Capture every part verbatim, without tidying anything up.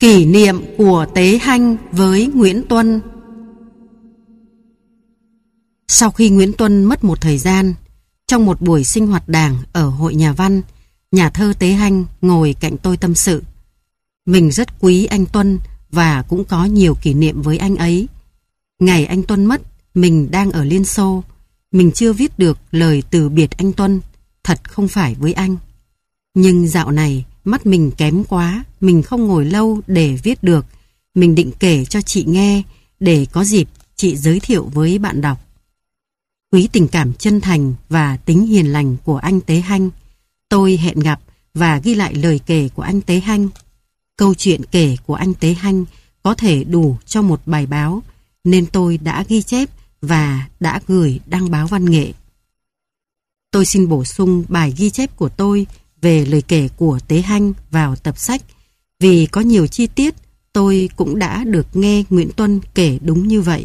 Kỷ niệm của Tế Hanh với Nguyễn Tuân. Sau khi Nguyễn Tuân mất một thời gian, trong một buổi sinh hoạt đảng ở Hội Nhà văn, nhà thơ Tế Hanh ngồi cạnh tôi tâm sự. Mình rất quý anh Tuân và cũng có nhiều kỷ niệm với anh ấy. Ngày anh Tuân mất, mình đang ở Liên Xô. Mình chưa viết được lời từ biệt anh Tuân, thật không phải với anh. Nhưng dạo này, mắt mình kém quá, mình không ngồi lâu để viết được. Mình định kể cho chị nghe, để có dịp chị giới thiệu với bạn đọc. Quý tình cảm chân thành và tính hiền lành của anh Tế Hanh, tôi hẹn gặp và ghi lại lời kể của anh Tế Hanh. Câu chuyện kể của anh Tế Hanh có thể đủ cho một bài báo, nên tôi đã ghi chép và đã gửi đăng báo văn nghệ. Tôi xin bổ sung bài ghi chép của tôi về lời kể của Tế Hanh vào tập sách, vì có nhiều chi tiết tôi cũng đã được nghe Nguyễn Tuân kể đúng như vậy.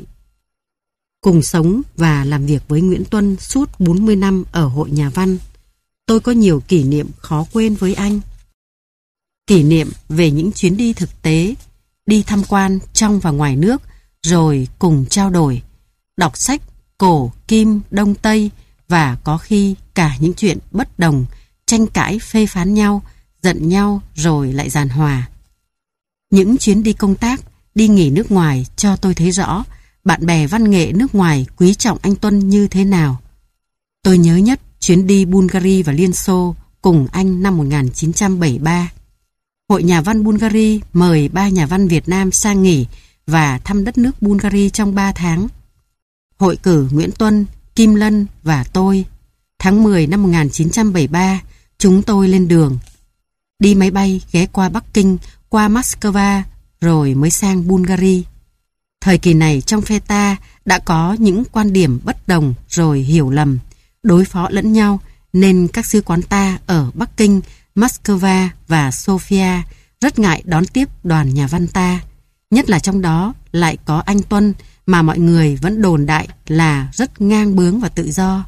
Cùng sống và làm việc với Nguyễn Tuân suốt bốn mươi năm ở Hội Nhà văn, tôi có nhiều kỷ niệm khó quên với anh. Kỷ niệm về những chuyến đi thực tế, đi tham quan trong và ngoài nước, rồi cùng trao đổi, đọc sách cổ, kim, đông, tây, và có khi cả những chuyện bất đồng, tranh cãi phê phán nhau, giận nhau rồi lại giàn hòa. Những chuyến đi công tác, đi nghỉ nước ngoài cho tôi thấy rõ bạn bè văn nghệ nước ngoài quý trọng anh Tuân như thế nào. Tôi nhớ nhất chuyến đi Bulgaria và Liên Xô cùng anh năm một nghìn chín trăm bảy mươi ba. Hội Nhà văn Bulgaria mời ba nhà văn Việt Nam sang nghỉ và thăm đất nước Bulgaria trong ba tháng. Hội cử Nguyễn Tuân, Kim Lân và tôi. Tháng mười năm một nghìn chín trăm bảy mươi ba, chúng tôi lên đường. Đi máy bay ghé qua Bắc Kinh, qua Moscow, rồi mới sang Bulgaria. Thời kỳ này trong phe ta đã có những quan điểm bất đồng rồi hiểu lầm, đối phó lẫn nhau, nên các sứ quán ta ở Bắc Kinh, Moscow và Sofia rất ngại đón tiếp đoàn nhà văn ta. Nhất là trong đó lại có anh Tuân mà mọi người vẫn đồn đại là rất ngang bướng và tự do.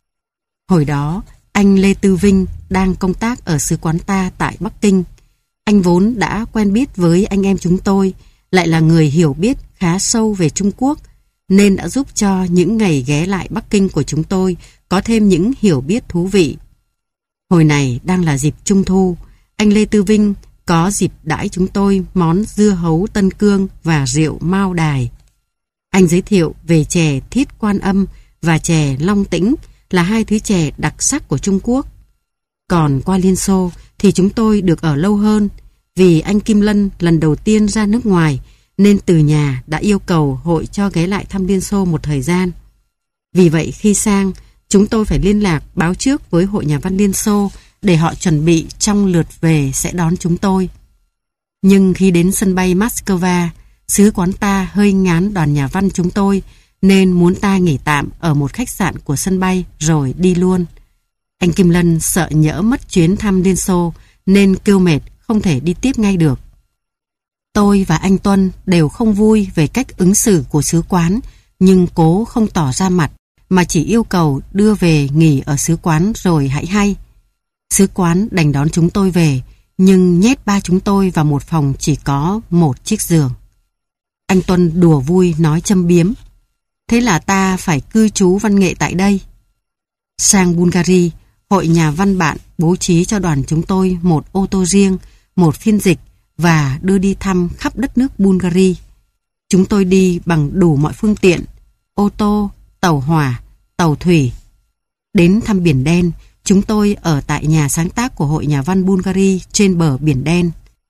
Hồi đó, anh Lê Tư Vinh đang công tác ở sứ quán ta tại Bắc Kinh. Anh vốn đã quen biết với anh em chúng tôi, lại là người hiểu biết khá sâu về Trung Quốc, nên đã giúp cho những ngày ghé lại Bắc Kinh của chúng tôi có thêm những hiểu biết thú vị. Hồi này đang là dịp Trung Thu, anh Lê Tư Vinh có dịp đãi chúng tôi món dưa hấu Tân Cương và rượu Mao Đài. Anh giới thiệu về chè Thiết Quan Âm và chè Long Tĩnh là hai thứ chè đặc sắc của Trung Quốc. Còn qua Liên Xô thì chúng tôi được ở lâu hơn, vì anh Kim Lân lần đầu tiên ra nước ngoài nên từ nhà đã yêu cầu hội cho ghé lại thăm Liên Xô một thời gian. Vì vậy khi sang, chúng tôi phải liên lạc báo trước với Hội Nhà văn Liên Xô để họ chuẩn bị trong lượt về sẽ đón chúng tôi. Nhưng khi đến sân bay Moscow, sứ quán ta hơi ngán đoàn nhà văn chúng tôi nên muốn ta nghỉ tạm ở một khách sạn của sân bay rồi đi luôn. Anh Kim Lân sợ nhỡ mất chuyến thăm Liên Xô nên kêu mệt không thể đi tiếp ngay được. Tôi và anh Tuân đều không vui về cách ứng xử của sứ quán, nhưng cố không tỏ ra mặt mà chỉ yêu cầu đưa về nghỉ ở sứ quán rồi hãy hay. Sứ quán đành đón chúng tôi về, nhưng nhét ba chúng tôi vào một phòng chỉ có một chiếc giường. Anh Tuân đùa vui nói châm biếm: thế là ta phải cư trú văn nghệ tại đây. Sang Bulgaria, Hội Nhà văn bạn bố trí cho đoàn chúng tôi một ô tô riêng, một phiên dịch và đưa đi thăm khắp đất nước Bulgaria. Chúng tôi đi bằng đủ mọi phương tiện: ô tô, tàu hỏa, tàu thủy. Đến thăm Biển Đen, chúng tôi ở tại nhà sáng tác của Hội Nhà văn Bulgaria trên bờ Biển Đen.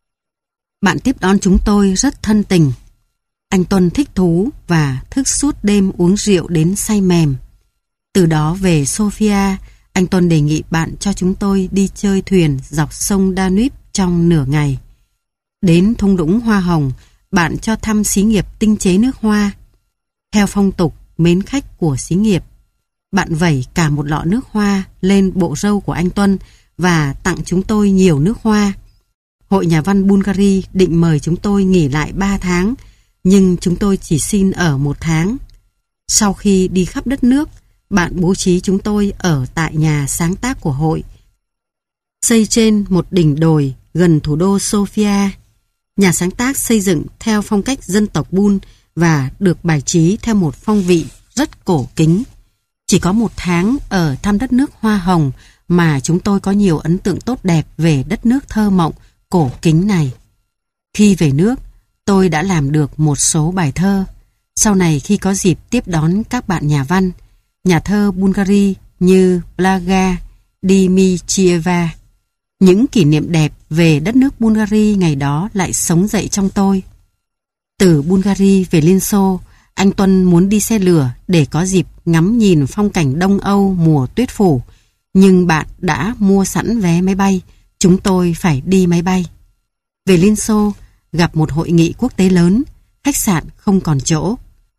Bạn tiếp đón chúng tôi rất thân tình. Anh Tuân thích thú và thức suốt đêm uống rượu đến say mềm. Từ đó về Sofia, anh Tuân đề nghị bạn cho chúng tôi đi chơi thuyền dọc sông Danube trong nửa ngày. Đến thung lũng Hoa Hồng, bạn cho thăm xí nghiệp tinh chế nước hoa. Theo phong tục mến khách của xí nghiệp, bạn vẩy cả một lọ nước hoa lên bộ râu của anh Tuân và tặng chúng tôi nhiều nước hoa. Hội Nhà văn Bulgaria định mời chúng tôi nghỉ lại ba tháng, nhưng chúng tôi chỉ xin ở một tháng. Sau khi đi khắp đất nước, bạn bố trí chúng tôi ở tại nhà sáng tác của hội, xây trên một đỉnh đồi gần thủ đô Sofia. Nhà sáng tác xây dựng theo phong cách dân tộc Bun và được bài trí theo một phong vị rất cổ kính. Chỉ có một tháng ở thăm đất nước hoa hồng mà chúng tôi có nhiều ấn tượng tốt đẹp về đất nước thơ mộng, cổ kính này. Khi về nước, tôi đã làm được một số bài thơ. Sau này khi có dịp tiếp đón các bạn nhà văn, nhà thơ Bulgari như Blaga Dmitrieva, những kỷ niệm đẹp về đất nước Bulgari ngày đó lại sống dậy trong tôi. Từ Bulgari về Liên Xô, anh Tuân muốn đi xe lửa để có dịp ngắm nhìn phong cảnh Đông Âu mùa tuyết phủ, nhưng bạn đã mua sẵn vé máy bay, chúng tôi phải đi máy bay. Về Liên Xô, gặp một hội nghị quốc tế lớn, khách sạn không còn chỗ.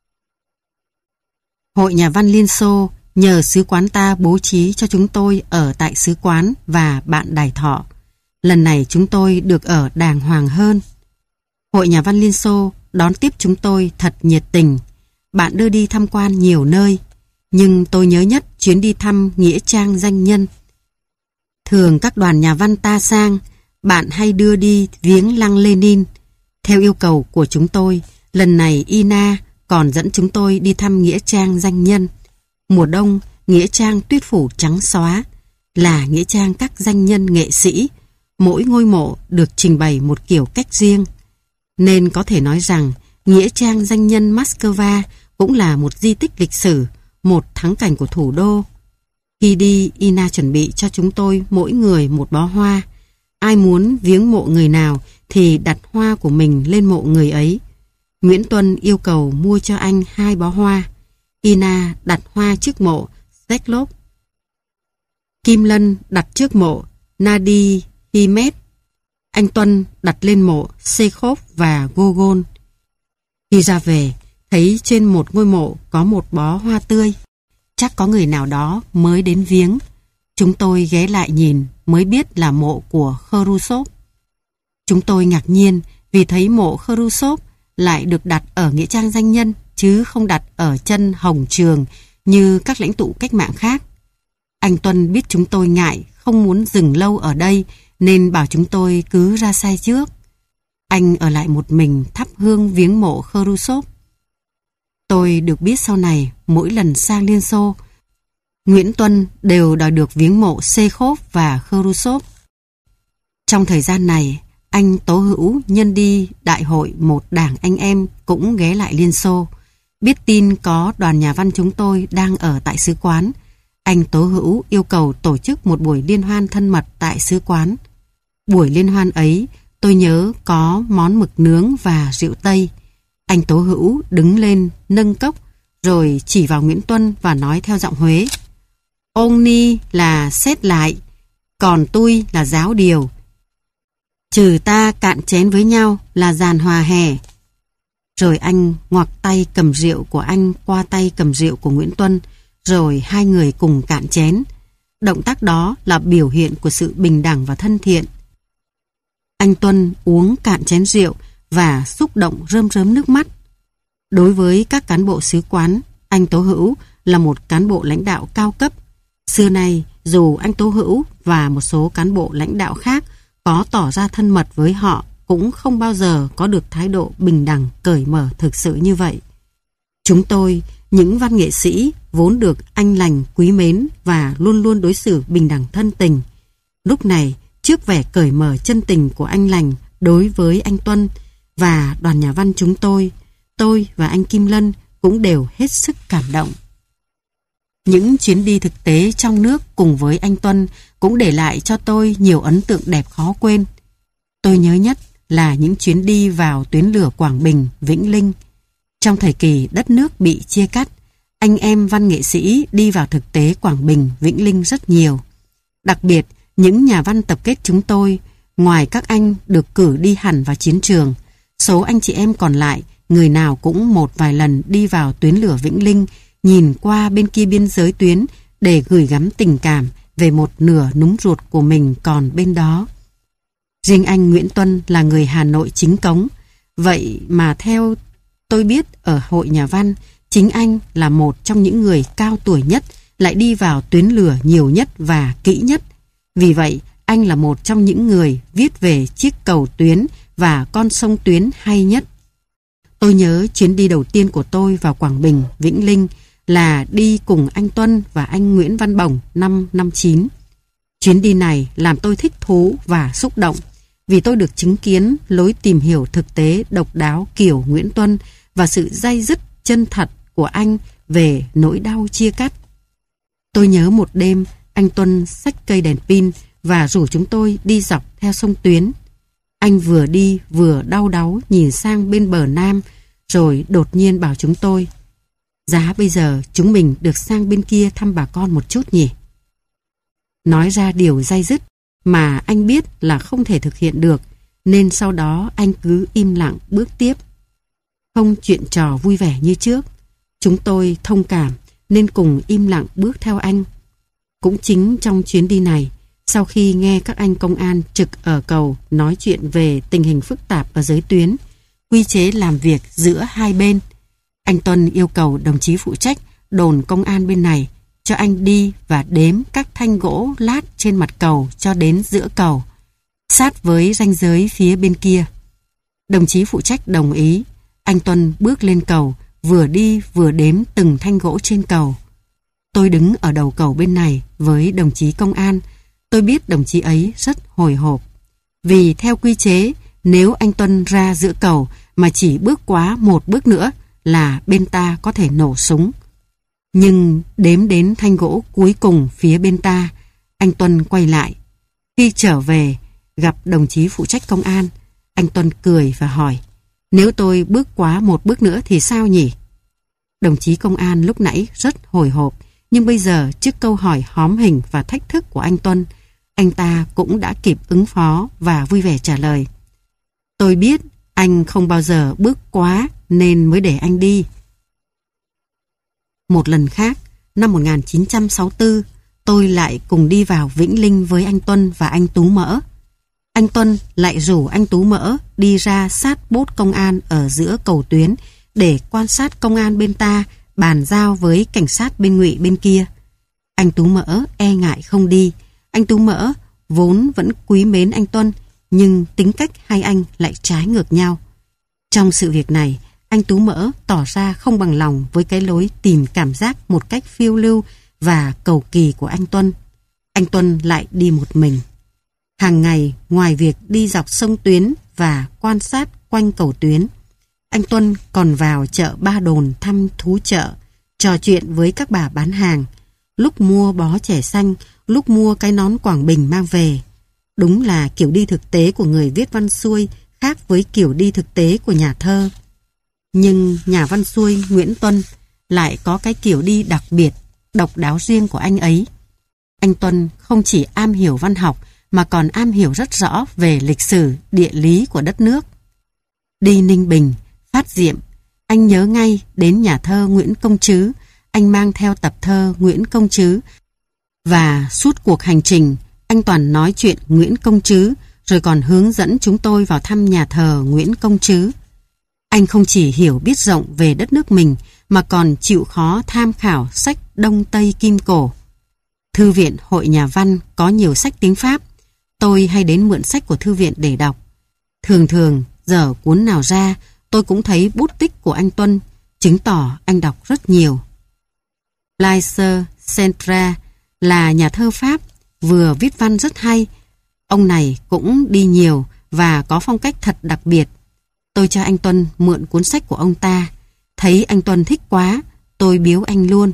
Hội Nhà văn Liên Xô nhờ sứ quán ta bố trí cho chúng tôi ở tại sứ quán và bạn Đài Thọ. Lần này chúng tôi được ở đàng hoàng hơn. Hội Nhà văn Liên Xô đón tiếp chúng tôi thật nhiệt tình. Bạn đưa đi tham quan nhiều nơi, nhưng tôi nhớ nhất chuyến đi thăm nghĩa trang danh nhân. Thường các đoàn nhà văn ta sang, bạn hay đưa đi viếng lăng Lenin. Theo yêu cầu của chúng tôi, lần này Ina còn dẫn chúng tôi đi thăm nghĩa trang danh nhân. Mùa đông, nghĩa trang tuyết phủ trắng xóa, là nghĩa trang các danh nhân nghệ sĩ. Mỗi ngôi mộ được trình bày một kiểu cách riêng. Nên có thể nói rằng, nghĩa trang danh nhân Moscow cũng là một di tích lịch sử, một thắng cảnh của thủ đô. Khi đi, Ina chuẩn bị cho chúng tôi mỗi người một bó hoa. Ai muốn viếng mộ người nào thì đặt hoa của mình lên mộ người ấy. Nguyễn Tuân yêu cầu mua cho anh hai bó hoa. Ina đặt hoa trước mộ Steklov. Kim Lân đặt trước mộ Nadi Himet. Anh Tuân đặt lên mộ Chekhov và Gogol. Khi ra về, thấy trên một ngôi mộ có một bó hoa tươi. Chắc có người nào đó mới đến viếng. Chúng tôi ghé lại nhìn mới biết là mộ của Khrushchev. Chúng tôi ngạc nhiên vì thấy mộ Khrushchev lại được đặt ở nghĩa trang danh nhân chứ không đặt ở chân Hồng Trường như các lãnh tụ cách mạng khác. Anh Tuân biết chúng tôi ngại không muốn dừng lâu ở đây nên bảo chúng tôi cứ ra xe trước. Anh ở lại một mình thắp hương viếng mộ Khrushchev. Tôi được biết sau này mỗi lần sang Liên Xô, Nguyễn Tuân đều đòi được viếng mộ Chekhov và Khrushchev. Trong thời gian này, anh Tố Hữu nhân đi đại hội một đảng anh em cũng ghé lại Liên Xô. Biết tin có đoàn nhà văn chúng tôi đang ở tại sứ quán, anh Tố Hữu yêu cầu tổ chức một buổi liên hoan thân mật tại sứ quán. Buổi liên hoan ấy, tôi nhớ có món mực nướng và rượu Tây. Anh Tố Hữu đứng lên nâng cốc rồi chỉ vào Nguyễn Tuân và nói theo giọng Huế: "Ông ni là xét lại, còn tôi là giáo điều. Trừ ta cạn chén với nhau là giàn hòa hè." Rồi anh ngoặc tay cầm rượu của anh qua tay cầm rượu của Nguyễn Tuân, rồi hai người cùng cạn chén. Động tác đó là biểu hiện của sự bình đẳng và thân thiện. Anh Tuân uống cạn chén rượu và xúc động rơm rớm nước mắt. Đối với các cán bộ sứ quán, anh Tố Hữu là một cán bộ lãnh đạo cao cấp. Xưa nay, dù anh Tố Hữu và một số cán bộ lãnh đạo khác có tỏ ra thân mật với họ, cũng không bao giờ có được thái độ bình đẳng, cởi mở thực sự như vậy. Chúng tôi, những văn nghệ sĩ vốn được anh lành quý mến và luôn luôn đối xử bình đẳng thân tình. Lúc này, trước vẻ cởi mở chân tình của anh lành đối với anh Tuân và đoàn nhà văn chúng tôi, tôi và anh Kim Lân cũng đều hết sức cảm động. Những chuyến đi thực tế trong nước cùng với anh Tuân cũng để lại cho tôi nhiều ấn tượng đẹp khó quên. Tôi nhớ nhất là những chuyến đi vào tuyến lửa Quảng Bình, Vĩnh Linh. Trong thời kỳ đất nước bị chia cắt, anh em văn nghệ sĩ đi vào thực tế Quảng Bình, Vĩnh Linh rất nhiều. Đặc biệt, những nhà văn tập kết chúng tôi, ngoài các anh được cử đi hẳn vào chiến trường, số anh chị em còn lại, người nào cũng một vài lần đi vào tuyến lửa Vĩnh Linh, nhìn qua bên kia biên giới tuyến để gửi gắm tình cảm về một nửa núm ruột của mình còn bên đó. Riêng anh Nguyễn Tuân là người Hà Nội chính cống, vậy mà theo tôi biết ở Hội Nhà văn, chính anh là một trong những người cao tuổi nhất, lại đi vào tuyến lửa nhiều nhất và kỹ nhất. Vì vậy, anh là một trong những người viết về chiếc cầu tuyến và con sông Tuyến hay nhất. Tôi nhớ chuyến đi đầu tiên của tôi vào Quảng Bình, Vĩnh Linh là đi cùng anh Tuân và anh Nguyễn Văn Bồng năm năm chín. Chuyến đi này làm tôi thích thú và xúc động vì tôi được chứng kiến lối tìm hiểu thực tế độc đáo kiểu Nguyễn Tuân và sự day dứt chân thật của anh về nỗi đau chia cắt. Tôi nhớ một đêm anh Tuân xách cây đèn pin và rủ chúng tôi đi dọc theo sông Tuyến. Anh vừa đi vừa đau đáu nhìn sang bên bờ Nam rồi đột nhiên bảo chúng tôi: giá bây giờ chúng mình được sang bên kia thăm bà con một chút nhỉ. Nói ra điều day dứt mà anh biết là không thể thực hiện được, nên sau đó anh cứ im lặng bước tiếp. Không chuyện trò vui vẻ như trước. Chúng tôi thông cảm nên cùng im lặng bước theo anh. Cũng chính trong chuyến đi này, sau khi nghe các anh công an trực ở cầu nói chuyện về tình hình phức tạp ở giới tuyến, quy chế làm việc giữa hai bên, anh Tuân yêu cầu đồng chí phụ trách đồn công an bên này cho anh đi và đếm các thanh gỗ lát trên mặt cầu cho đến giữa cầu, sát với ranh giới phía bên kia. Đồng chí phụ trách đồng ý. Anh Tuân bước lên cầu, vừa đi vừa đếm từng thanh gỗ trên cầu. Tôi đứng ở đầu cầu bên này với đồng chí công an. Tôi biết đồng chí ấy rất hồi hộp. Vì theo quy chế, nếu anh Tuân ra giữa cầu mà chỉ bước quá một bước nữa là bên ta có thể nổ súng. Nhưng đếm đến thanh gỗ cuối cùng phía bên ta, anh Tuân quay lại. Khi trở về, gặp đồng chí phụ trách công an, anh Tuân cười và hỏi: nếu tôi bước quá một bước nữa thì sao nhỉ? Đồng chí công an lúc nãy rất hồi hộp, nhưng bây giờ trước câu hỏi hóm hình và thách thức của anh Tuân, anh ta cũng đã kịp ứng phó và vui vẻ trả lời: tôi biết anh không bao giờ bước quá nên mới để anh đi. Một lần khác, năm một nghìn chín trăm sáu mươi tư, tôi lại cùng đi vào Vĩnh Linh với anh Tuân và anh Tú Mỡ. Anh Tuân lại rủ anh Tú Mỡ đi ra sát bốt công an ở giữa cầu Tuyến để quan sát công an bên ta bàn giao với cảnh sát bên Ngụy bên kia. Anh Tú Mỡ e ngại không đi. Anh Tú Mỡ vốn vẫn quý mến anh Tuân, nhưng tính cách hai anh lại trái ngược nhau. Trong sự việc này, anh Tú Mỡ tỏ ra không bằng lòng với cái lối tìm cảm giác một cách phiêu lưu và cầu kỳ của anh Tuân. Anh Tuân lại đi một mình. Hàng ngày, ngoài việc đi dọc sông Tuyến và quan sát quanh cầu Tuyến, anh Tuân còn vào chợ Ba Đồn thăm thú chợ, trò chuyện với các bà bán hàng, lúc mua bó chè xanh, lúc mua cái nón Quảng Bình mang về. Đúng là kiểu đi thực tế của người viết văn xuôi khác với kiểu đi thực tế của nhà thơ. Nhưng nhà văn xuôi Nguyễn Tuân lại có cái kiểu đi đặc biệt, độc đáo riêng của anh ấy. Anh Tuân không chỉ am hiểu văn học mà còn am hiểu rất rõ về lịch sử, địa lý của đất nước. Đi Ninh Bình, Phát Diệm, anh nhớ ngay đến nhà thơ Nguyễn Công Trứ, anh mang theo tập thơ Nguyễn Công Trứ. Và suốt cuộc hành trình, anh toàn nói chuyện Nguyễn Công Trứ, rồi còn hướng dẫn chúng tôi vào thăm nhà thờ Nguyễn Công Trứ. Anh không chỉ hiểu biết rộng về đất nước mình, mà còn chịu khó tham khảo sách Đông Tây Kim Cổ. Thư viện Hội Nhà Văn có nhiều sách tiếng Pháp. Tôi hay đến mượn sách của thư viện để đọc. Thường thường, dở cuốn nào ra, tôi cũng thấy bút tích của anh Tuân, chứng tỏ anh đọc rất nhiều. Blaise Centre là nhà thơ Pháp, vừa viết văn rất hay. Ông này cũng đi nhiều và có phong cách thật đặc biệt. Tôi cho anh Tuân mượn cuốn sách của ông ta. Thấy anh Tuân thích quá, tôi biếu anh luôn.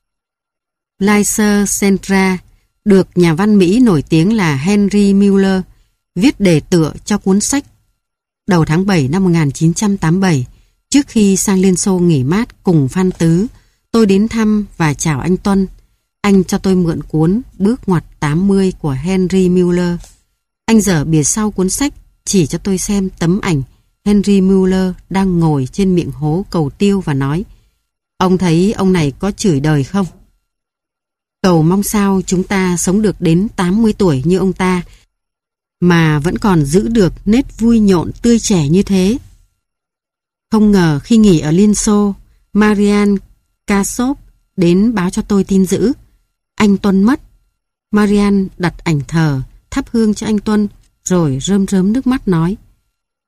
Blaise Centre được nhà văn Mỹ nổi tiếng là Henry Miller viết đề tựa cho cuốn sách. Đầu tháng bảy năm một nghìn chín trăm tám mươi bảy, trước khi sang Liên Xô nghỉ mát cùng Phan Tứ, tôi đến thăm và chào anh Tuân. Anh cho tôi mượn cuốn Bước ngoặt tám mươi của Henry Miller. Anh dở bìa sau cuốn sách, chỉ cho tôi xem tấm ảnh Henry Miller đang ngồi trên miệng hố cầu tiêu và nói: ông thấy ông này có chửi đời không? Cầu mong sao chúng ta sống được đến tám mươi tuổi như ông ta, mà vẫn còn giữ được nét vui nhộn tươi trẻ như thế. Không ngờ khi nghỉ ở Liên Xô, Marian Kasov đến báo cho tôi tin dữ. Anh Tuân mất. Marian đặt ảnh thờ, thắp hương cho anh Tuân, rồi rơm rớm nước mắt nói: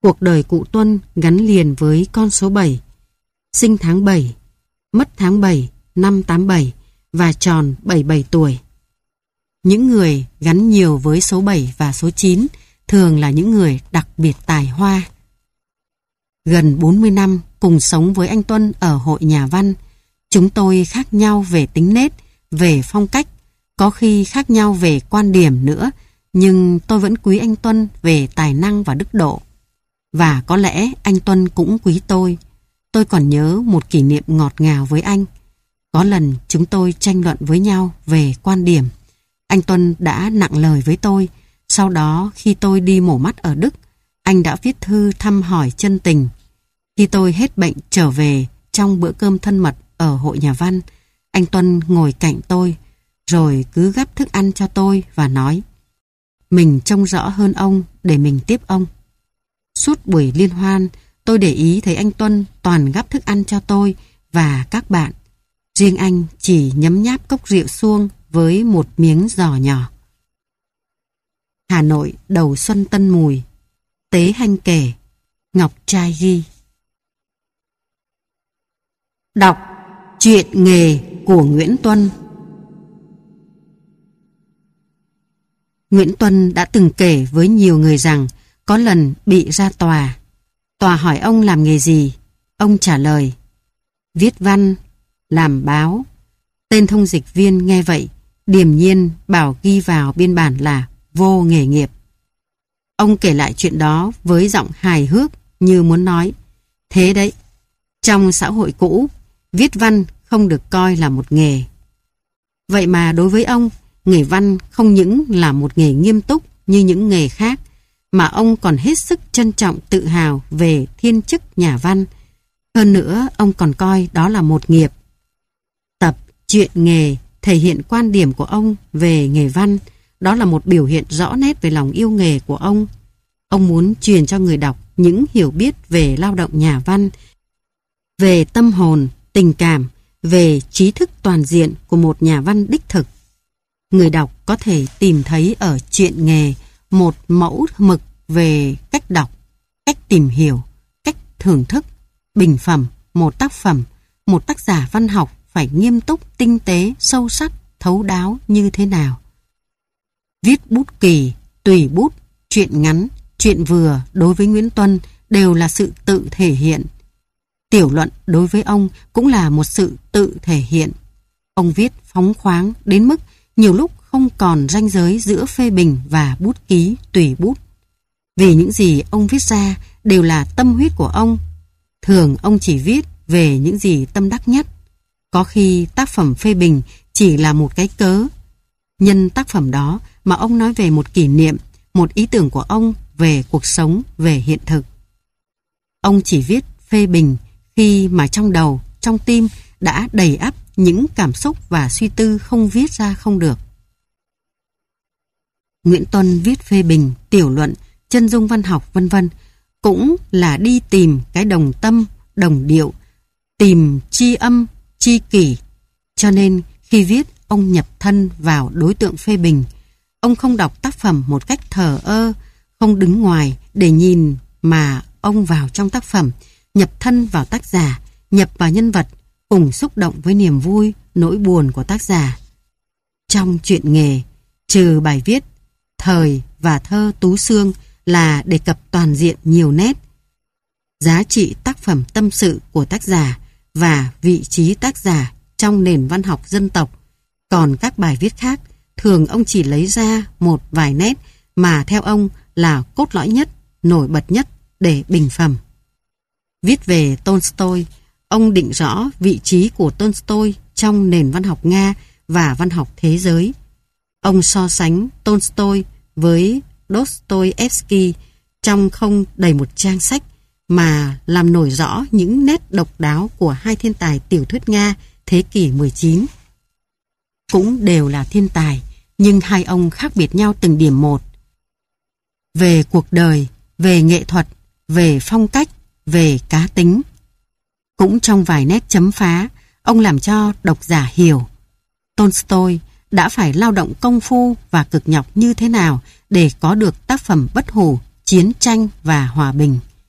Cuộc đời cụ Tuân gắn liền với con số bảy. Sinh tháng bảy, mất tháng bảy năm tám bảy và tròn bảy mươi bảy tuổi. Những người gắn nhiều với số bảy và số chín thường là những người đặc biệt tài hoa. Gần bốn mươi năm cùng sống với anh Tuân ở Hội Nhà Văn, chúng tôi khác nhau về tính nết, về phong cách, có khi khác nhau về quan điểm nữa, nhưng tôi vẫn quý anh Tuân về tài năng và đức độ. Và có lẽ anh Tuân cũng quý tôi. Tôi còn nhớ một kỷ niệm ngọt ngào với anh. Có lần chúng tôi tranh luận với nhau về quan điểm. Anh Tuân đã nặng lời với tôi. Sau đó khi tôi đi mổ mắt ở Đức, anh đã viết thư thăm hỏi chân tình. Khi tôi hết bệnh trở về trong bữa cơm thân mật ở Hội Nhà Văn, anh Tuân ngồi cạnh tôi, rồi cứ gắp thức ăn cho tôi và nói: mình trông rõ hơn ông để mình tiếp ông. Suốt buổi liên hoan, tôi để ý thấy anh Tuân toàn gắp thức ăn cho tôi và các bạn. Riêng anh chỉ nhấm nháp cốc rượu suông với một miếng giò nhỏ. Hà Nội đầu xuân Tân Mùi. Tế Hanh kể, Ngọc Trai ghi. Đọc Chuyện nghề của Nguyễn Tuân. Nguyễn Tuân đã từng kể với nhiều người rằng có lần bị ra tòa. Tòa hỏi ông làm nghề gì? Ông trả lời: viết văn, làm báo. Tên thông dịch viên nghe vậy, điềm nhiên bảo ghi vào biên bản là vô nghề nghiệp. Ông kể lại chuyện đó với giọng hài hước như muốn nói: thế đấy, trong xã hội cũ, viết văn không được coi là một nghề. Vậy mà đối với ông, nghề văn không những là một nghề nghiêm túc như những nghề khác, mà ông còn hết sức trân trọng tự hào về thiên chức nhà văn. Hơn nữa, ông còn coi đó là một nghiệp. Tập Chuyện nghề thể hiện quan điểm của ông về nghề văn. Đó là một biểu hiện rõ nét về lòng yêu nghề của ông. Ông muốn truyền cho người đọc những hiểu biết về lao động nhà văn, về tâm hồn, tình cảm, về trí thức toàn diện của một nhà văn đích thực. Người đọc có thể tìm thấy ở Chuyện nghề một mẫu mực về cách đọc, cách tìm hiểu, cách thưởng thức, bình phẩm một tác phẩm, một tác giả văn học phải nghiêm túc, tinh tế, sâu sắc, thấu đáo như thế nào. Viết bút kỳ, tùy bút, chuyện ngắn, chuyện vừa đối với Nguyễn Tuân đều là sự tự thể hiện. Tiểu luận đối với ông cũng là một sự tự thể hiện. Ông viết phóng khoáng đến mức nhiều lúc không còn ranh giới giữa phê bình và bút ký tùy bút. Vì những gì ông viết ra đều là tâm huyết của ông. Thường ông chỉ viết về những gì tâm đắc nhất. Có khi tác phẩm phê bình chỉ là một cái cớ. Nhân tác phẩm đó mà ông nói về một kỷ niệm, một ý tưởng của ông về cuộc sống, về hiện thực. Ông chỉ viết phê bình khi mà trong đầu, trong tim đã đầy ắp những cảm xúc và suy tư không viết ra không được. Nguyễn Tuân viết phê bình, tiểu luận, chân dung văn học vân vân cũng là đi tìm cái đồng tâm, đồng điệu, tìm chi âm, chi kỷ. Cho nên khi viết, ông nhập thân vào đối tượng phê bình. Ông không đọc tác phẩm một cách thờ ơ, không đứng ngoài để nhìn, mà ông vào trong tác phẩm, nhập thân vào tác giả, nhập vào nhân vật, cùng xúc động với niềm vui, nỗi buồn của tác giả. Trong Chuyện nghề, trừ bài viết Thời và thơ Tú Xương là đề cập toàn diện nhiều nét, giá trị tác phẩm tâm sự của tác giả và vị trí tác giả trong nền văn học dân tộc. Còn các bài viết khác, thường ông chỉ lấy ra một vài nét mà theo ông là cốt lõi nhất, nổi bật nhất để bình phẩm. Viết về Tolstoy, ông định rõ vị trí của Tolstoy trong nền văn học Nga và văn học thế giới. Ông so sánh Tolstoy với Dostoevsky trong không đầy một trang sách, mà làm nổi rõ những nét độc đáo của hai thiên tài tiểu thuyết Nga thế kỷ mười chín. Cũng đều là thiên tài, nhưng hai ông khác biệt nhau từng điểm một. Về cuộc đời, về nghệ thuật, về phong cách, về cá tính. Cũng trong vài nét chấm phá, ông làm cho độc giả hiểu Tolstoy đã phải lao động công phu và cực nhọc như thế nào để có được tác phẩm bất hủ Chiến tranh và Hòa bình.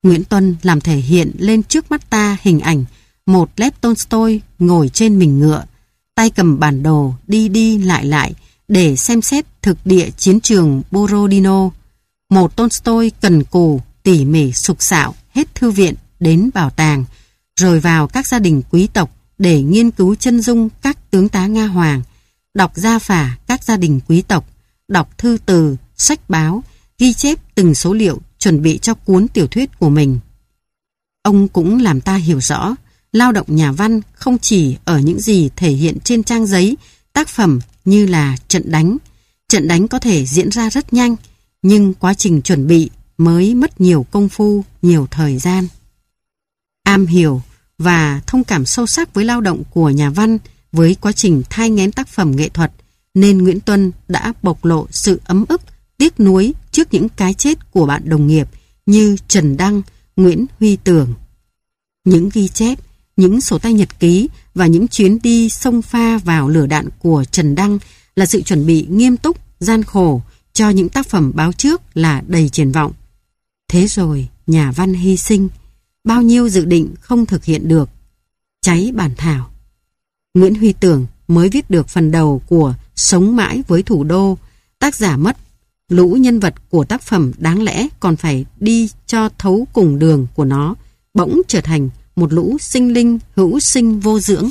Nguyễn Tuân làm thể hiện lên trước mắt ta hình ảnh một Lev Tolstoy ngồi trên mình ngựa, tay cầm bản đồ đi đi lại lại để xem xét thực địa chiến trường Borodino. Một Tolstoy cần cù, tỉ mỉ sục sạo hết thư viện đến bảo tàng, rồi vào các gia đình quý tộc để nghiên cứu chân dung các tướng tá Nga Hoàng, đọc gia phả các gia đình quý tộc, đọc thư từ, sách báo, ghi chép từng số liệu chuẩn bị cho cuốn tiểu thuyết của mình. Ông cũng làm ta hiểu rõ, lao động nhà văn không chỉ ở những gì thể hiện trên trang giấy, tác phẩm như là trận đánh. Trận đánh có thể diễn ra rất nhanh, nhưng quá trình chuẩn bị mới mất nhiều công phu, nhiều thời gian. Am hiểu và thông cảm sâu sắc với lao động của nhà văn, với quá trình thai nghén tác phẩm nghệ thuật, nên Nguyễn Tuân đã bộc lộ sự ấm ức, tiếc nuối trước những cái chết của bạn đồng nghiệp như Trần Đăng, Nguyễn Huy Tưởng. Những ghi chép, những sổ tay nhật ký và những chuyến đi xông pha vào lửa đạn của Trần Đăng là sự chuẩn bị nghiêm túc, gian khổ cho những tác phẩm báo trước là đầy triển vọng. Thế rồi nhà văn hy sinh, bao nhiêu dự định không thực hiện được, cháy bản thảo. Nguyễn Huy Tưởng mới viết được phần đầu của Sống mãi với thủ đô, tác giả mất, lũ nhân vật của tác phẩm đáng lẽ còn phải đi cho thấu cùng đường của nó, bỗng trở thành một lũ sinh linh hữu sinh vô dưỡng.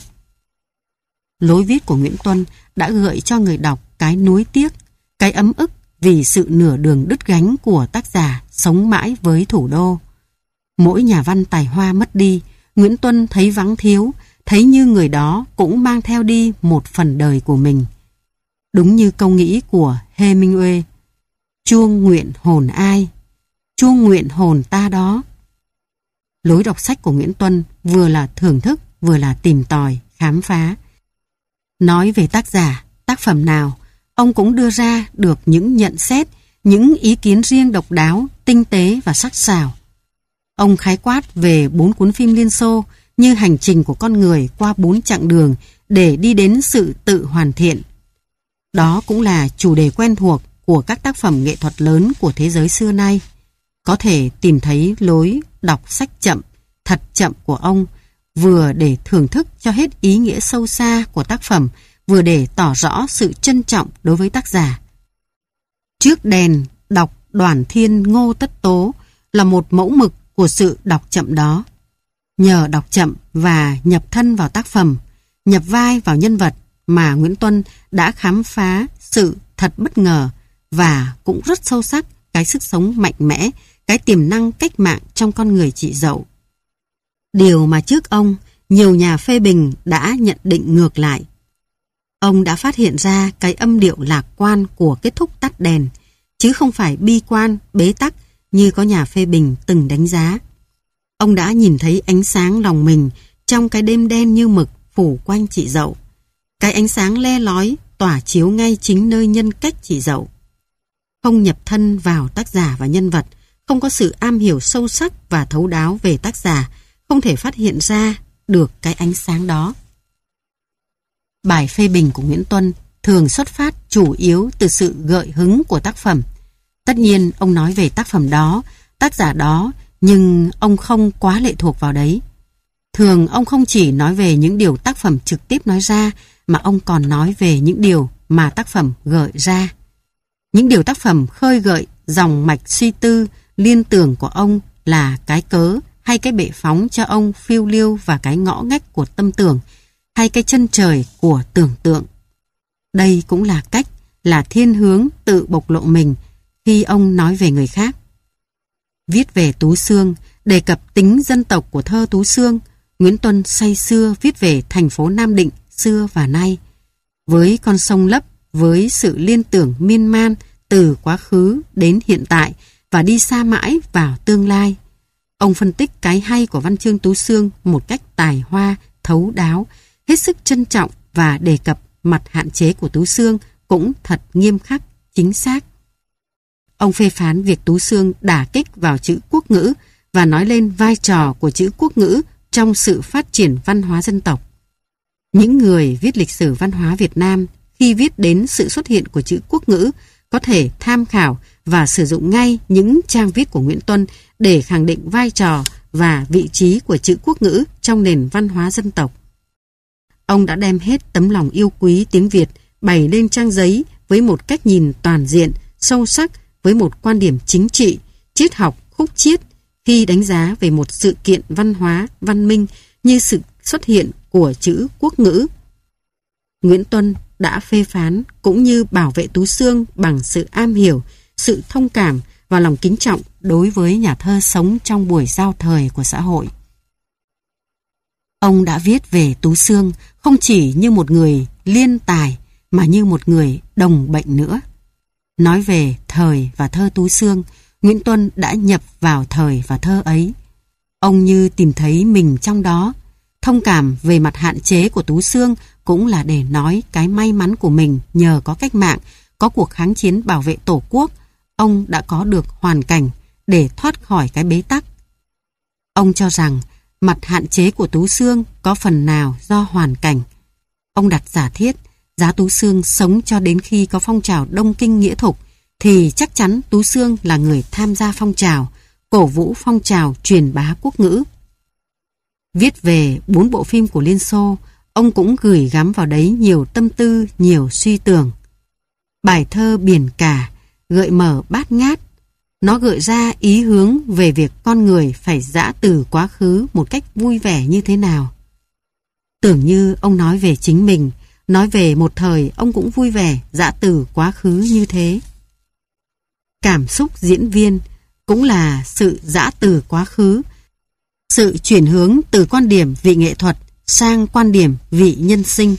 Lối viết của Nguyễn Tuân đã gợi cho người đọc cái nuối tiếc, cái ấm ức vì sự nửa đường đứt gánh của tác giả Sống mãi với thủ đô. Mỗi nhà văn tài hoa mất đi, Nguyễn Tuân thấy vắng thiếu, thấy như người đó cũng mang theo đi một phần đời của mình. Đúng như câu nghĩ của Hemingway, chuông nguyện hồn ai, chuông nguyện hồn ta đó. Lối đọc sách của Nguyễn Tuân vừa là thưởng thức, vừa là tìm tòi, khám phá. Nói về tác giả, tác phẩm nào, ông cũng đưa ra được những nhận xét, những ý kiến riêng độc đáo, tinh tế và sắc sảo. Ông khái quát về bốn cuốn phim Liên Xô như hành trình của con người qua bốn chặng đường để đi đến sự tự hoàn thiện. Đó cũng là chủ đề quen thuộc của các tác phẩm nghệ thuật lớn của thế giới xưa nay. Có thể tìm thấy lối đọc sách chậm, thật chậm của ông, vừa để thưởng thức cho hết ý nghĩa sâu xa của tác phẩm, vừa để tỏ rõ sự trân trọng đối với tác giả. Trước đèn đọc Đoản Thiên Ngô Tất Tố là một mẫu mực của sự đọc chậm đó. Nhờ đọc chậm và nhập thân vào tác phẩm, nhập vai vào nhân vật mà Nguyễn Tuân đã khám phá sự thật bất ngờ và cũng rất sâu sắc cái sức sống mạnh mẽ, cái tiềm năng cách mạng trong con người chị Dậu. Điều mà trước ông, nhiều nhà phê bình đã nhận định ngược lại. Ông đã phát hiện ra cái âm điệu lạc quan của kết thúc tắt đèn, chứ không phải bi quan, bế tắc như có nhà phê bình từng đánh giá. Ông đã nhìn thấy ánh sáng lòng mình trong cái đêm đen như mực phủ quanh chị Dậu. Cái ánh sáng le lói tỏa chiếu ngay chính nơi nhân cách chị Dậu. Không nhập thân vào tác giả và nhân vật, không có sự am hiểu sâu sắc và thấu đáo về tác giả, không thể phát hiện ra được cái ánh sáng đó. Bài phê bình của Nguyễn Tuân thường xuất phát chủ yếu từ sự gợi hứng của tác phẩm. Tất nhiên ông nói về tác phẩm đó, tác giả đó, nhưng ông không quá lệ thuộc vào đấy. Thường ông không chỉ nói về những điều tác phẩm trực tiếp nói ra, mà ông còn nói về những điều mà tác phẩm gợi ra. Những điều tác phẩm khơi gợi dòng mạch suy tư, liên tưởng của ông là cái cớ hay cái bệ phóng cho ông phiêu lưu và cái ngõ ngách của tâm tưởng, hay cái chân trời của tưởng tượng. Đây cũng là cách, là thiên hướng tự bộc lộ mình khi ông nói về người khác. Viết về Tú Xương, đề cập tính dân tộc của thơ Tú Xương, Nguyễn Tuân say sưa viết về thành phố Nam Định xưa và nay, với con sông lấp, với sự liên tưởng miên man từ quá khứ đến hiện tại và đi xa mãi vào tương lai. Ông phân tích cái hay của văn chương Tú Xương một cách tài hoa, thấu đáo, hết sức trân trọng và đề cập mặt hạn chế của Tú Xương cũng thật nghiêm khắc, chính xác. Ông phê phán việc Tú Xương đả kích vào chữ quốc ngữ và nói lên vai trò của chữ quốc ngữ trong sự phát triển văn hóa dân tộc. Những người viết lịch sử văn hóa Việt Nam khi viết đến sự xuất hiện của chữ quốc ngữ có thể tham khảo và sử dụng ngay những trang viết của Nguyễn Tuân để khẳng định vai trò và vị trí của chữ quốc ngữ trong nền văn hóa dân tộc. Ông đã đem hết tấm lòng yêu quý tiếng Việt bày lên trang giấy với một cách nhìn toàn diện, sâu sắc, với một quan điểm chính trị, triết học, khúc chiết khi đánh giá về một sự kiện văn hóa, văn minh như sự xuất hiện của chữ quốc ngữ. Nguyễn Tuân đã phê phán cũng như bảo vệ Tú Xương bằng sự am hiểu, sự thông cảm và lòng kính trọng đối với nhà thơ sống trong buổi giao thời của xã hội. Ông đã viết về Tú Xương không chỉ như một người liên tài mà như một người đồng bệnh nữa. Nói về thời và thơ Tú Xương, Nguyễn Tuân đã nhập vào thời và thơ ấy. Ông như tìm thấy mình trong đó. Thông cảm về mặt hạn chế của Tú Xương cũng là để nói cái may mắn của mình nhờ có cách mạng, có cuộc kháng chiến bảo vệ Tổ quốc, ông đã có được hoàn cảnh để thoát khỏi cái bế tắc. Ông cho rằng mặt hạn chế của Tú Xương có phần nào do hoàn cảnh. Ông đặt giả thiết giá Tú Xương sống cho đến khi có phong trào Đông Kinh Nghĩa Thục thì chắc chắn Tú Xương là người tham gia phong trào, cổ vũ phong trào truyền bá quốc ngữ. Viết về bốn bộ phim của Liên Xô, ông cũng gửi gắm vào đấy nhiều tâm tư, nhiều suy tưởng. Bài thơ Biển Cả gợi mở bát ngát. Nó gợi ra ý hướng về việc con người phải giã từ quá khứ một cách vui vẻ như thế nào. Tưởng như ông nói về chính mình, nói về một thời ông cũng vui vẻ giã từ quá khứ như thế. Cảm xúc diễn viên cũng là sự giã từ quá khứ, sự chuyển hướng từ quan điểm vị nghệ thuật sang quan điểm vị nhân sinh.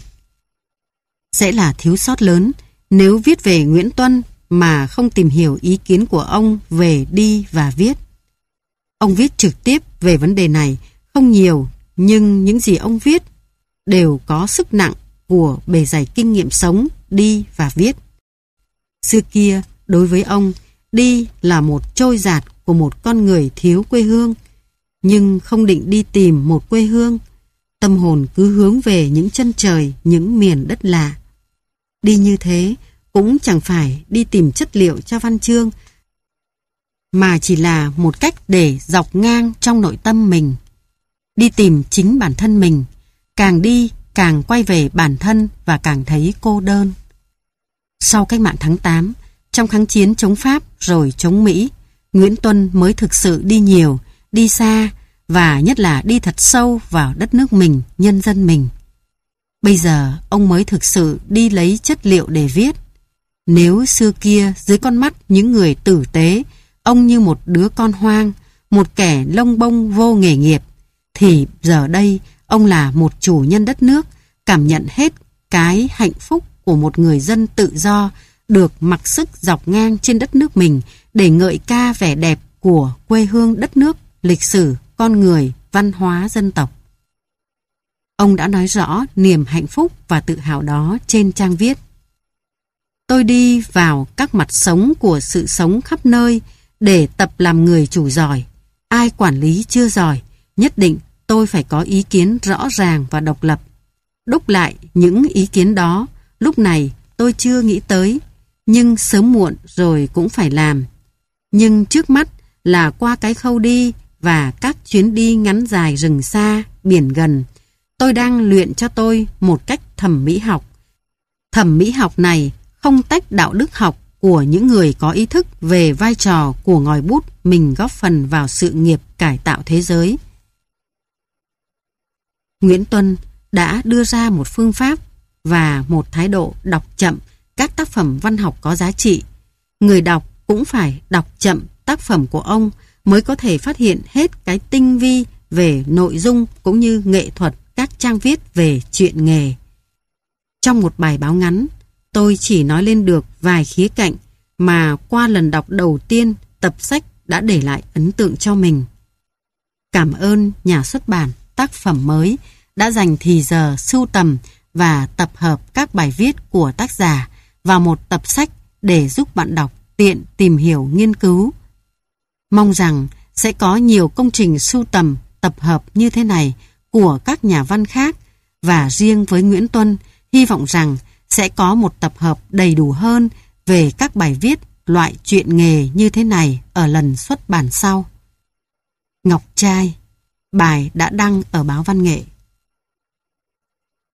Sẽ là thiếu sót lớn nếu viết về Nguyễn Tuân mà không tìm hiểu ý kiến của ông về đi và viết. Ông viết trực tiếp về vấn đề này không nhiều, nhưng những gì ông viết đều có sức nặng của bề dày kinh nghiệm sống đi và viết. Xưa kia, đối với ông, đi là một trôi dạt của một con người thiếu quê hương, nhưng không định đi tìm một quê hương. Tâm hồn cứ hướng về những chân trời, những miền đất lạ. Đi như thế cũng chẳng phải đi tìm chất liệu cho văn chương, mà chỉ là một cách để dọc ngang trong nội tâm mình. Đi tìm chính bản thân mình, càng đi càng quay về bản thân và càng thấy cô đơn. Sau cách mạng tháng tám, trong kháng chiến chống Pháp rồi chống Mỹ, Nguyễn Tuân mới thực sự đi nhiều, đi xa và nhất là đi thật sâu vào đất nước mình, nhân dân mình. Bây giờ ông mới thực sự đi lấy chất liệu để viết. Nếu xưa kia dưới con mắt những người tử tế, ông như một đứa con hoang, một kẻ lông bông vô nghề nghiệp, thì giờ đây ông là một chủ nhân đất nước, cảm nhận hết cái hạnh phúc của một người dân tự do, được mặc sức dọc ngang trên đất nước mình để ngợi ca vẻ đẹp của quê hương đất nước, lịch sử, con người, văn hóa dân tộc. Ông đã nói rõ niềm hạnh phúc và tự hào đó trên trang viết. Tôi đi vào các mặt sống của sự sống khắp nơi để tập làm người chủ giỏi. Ai quản lý chưa giỏi, nhất định tôi phải có ý kiến rõ ràng và độc lập. Đúc lại những ý kiến đó, lúc này tôi chưa nghĩ tới, nhưng sớm muộn rồi cũng phải làm. Nhưng trước mắt là qua cái khâu đi và các chuyến đi ngắn dài rừng xa, biển gần, tôi đang luyện cho tôi một cách thẩm mỹ học. Thẩm mỹ học này không tách đạo đức học của những người có ý thức về vai trò của ngòi bút mình góp phần vào sự nghiệp cải tạo thế giới. Nguyễn Tuân đã đưa ra một phương pháp và một thái độ đọc chậm các tác phẩm văn học có giá trị. Người đọc cũng phải đọc chậm tác phẩm của ông mới có thể phát hiện hết cái tinh vi về nội dung cũng như nghệ thuật các trang viết về chuyện nghề. Trong một bài báo ngắn, tôi chỉ nói lên được vài khía cạnh mà qua lần đọc đầu tiên tập sách đã để lại ấn tượng cho mình. Cảm ơn nhà xuất bản tác phẩm mới đã dành thì giờ sưu tầm và tập hợp các bài viết của tác giả vào một tập sách để giúp bạn đọc tiện tìm hiểu nghiên cứu. Mong rằng sẽ có nhiều công trình sưu tầm, tập hợp như thế này của các nhà văn khác, và riêng với Nguyễn Tuân, hy vọng rằng sẽ có một tập hợp đầy đủ hơn về các bài viết loại chuyện nghề như thế này ở lần xuất bản sau. Ngọc Trai, bài đã đăng ở báo Văn nghệ.